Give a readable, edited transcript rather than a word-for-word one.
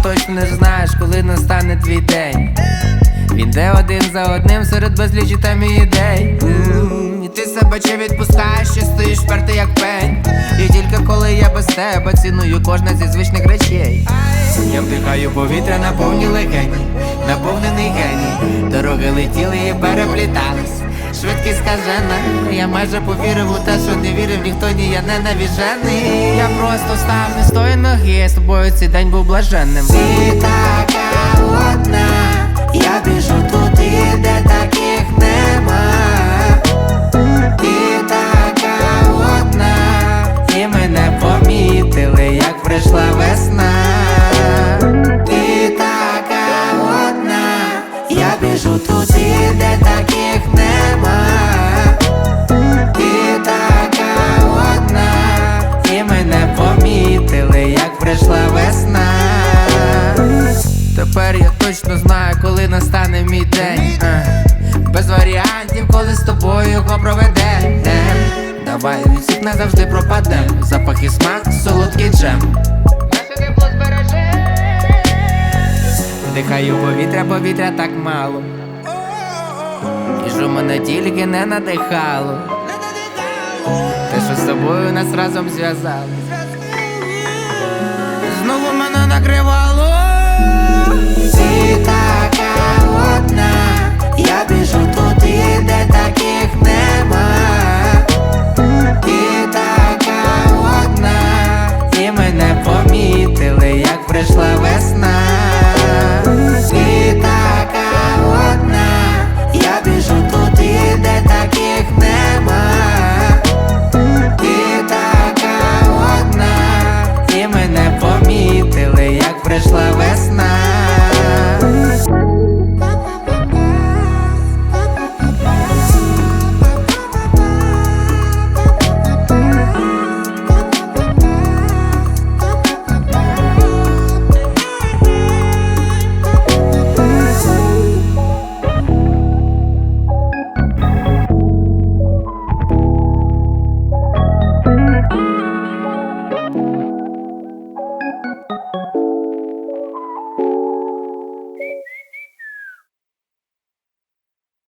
точно не знаєш, коли настане твій день. Він де один за одним серед безлічі там і ідей. І ти себе чи відпускаєш, чи стоїш впертий як пень. І тільки коли я без тебе ціную кожне зі звичних речей. Я вдихаю повітря на повні легені, наповнений геній. Дороги летіли і переплітались, швидкість скажена. Я майже повірив у те, що не вірив ніхто, ні я не навіжений. Я просто став не з тої ноги, з тобою цей день був блаженним. Ти така одна, я біжу туди, де таких нема. Ти така одна, І мене помітили, як прийшла весна. ти така одна, я біжу туди, де таких нема. Ти така одна, І мене помітили, як прийшла весна. Тепер я точно знаю, коли настане мій день. Без варіантів, коли з тобою його проведем. Давай від всіх назавжди пропадем. Запах і смак, солодкий джем. Наше тепло збереже. Дихаю повітря так мало. І що мене тільки не надихало. Те, що з тобою нас разом зв'язало, знову мене накривало. ти така одна, я біжу туди, де таких нема.